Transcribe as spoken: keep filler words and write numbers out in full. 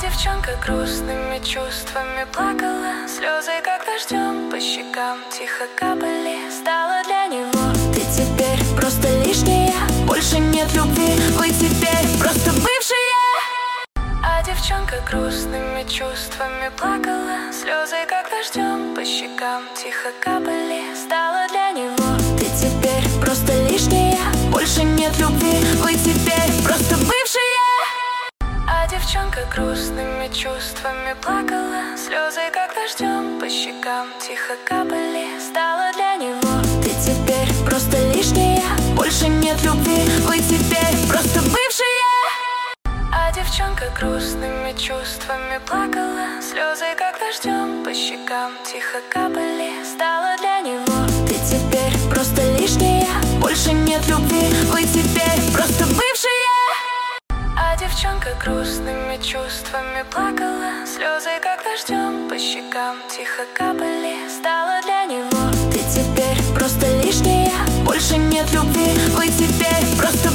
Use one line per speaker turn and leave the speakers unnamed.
девчонка грустными чувствами плакала. Слезы как дождем по щекам тихо капали. Стала для него ты теперь просто лишняя. Больше нет любви, вы теперь просто бывшие. А девчонка грустными чувствами плакала. Слезы как дождем по щекам тихо капали. Стала для него ты теперь просто лишняя. Больше нет любви, вы теперь просто бывшие. А девчонка грустными чувствами плакала. Слезы как дождем по щекам тихо капали. Стала для него ты теперь просто лишняя. Больше нет любви, вы теперь просто бывшие. А девчонка грустными чувствами плакала. Слезы как дождем по щекам тихо капали. Стала для него ты теперь просто лишняя. Больше нет любви, вы теперь просто бывшие. А девчонка грустными чувствами плакала. Слезы как дождем по щекам тихо капали. Стала для него ты теперь просто лишняя. Больше нет любви, вы теперь